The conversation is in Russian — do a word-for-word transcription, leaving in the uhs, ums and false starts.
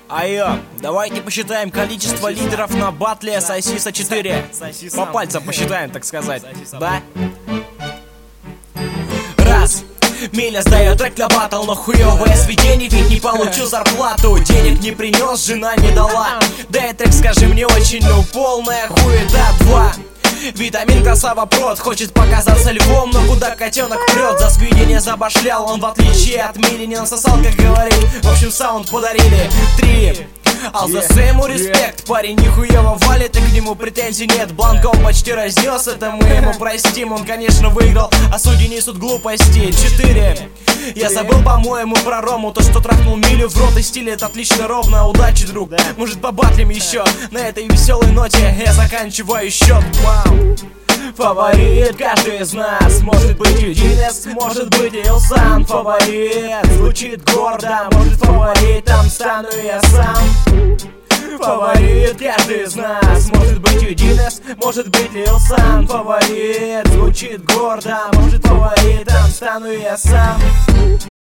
Айо, давайте посчитаем количество лидеров на батле Сосиса четыре. По пальцам посчитаем, так сказать. Да? Раз. Миля сдает трек для батл, но хуёвое сведение, ведь не получу зарплату. Денег не принес, жена не дала. Дай трек, скажи мне очень, ну полная хуета. Два. Витамин красава прот, хочет показаться львом, но куда котенок прет? За сведение забашлял, он в отличие от Мили не насосал, как говорит. В общем, саунд подарили. Три. Алзаса ему респект, парень нихуево валит, и к нему претензий нет. Бланко он почти разнес, это мы ему простим. Он, конечно, выиграл, а судьи несут глупости. Четыре. Я забыл, по-моему, про Рому. То, что трахнул Милю в рот и стиле, это отлично, ровно. Удачи, друг, может побатлим еще. На этой веселой ноте я заканчиваю счет. Вау. Фаворит каждый из нас, может быть Юдинес, может быть Илсан. Фаворит звучит гордо, может фаворитом стану я сам. Фаворит каждый из нас, может быть Юдинес, может быть Илсан. Фаворит звучит гордо, может фаворитом стану я сам.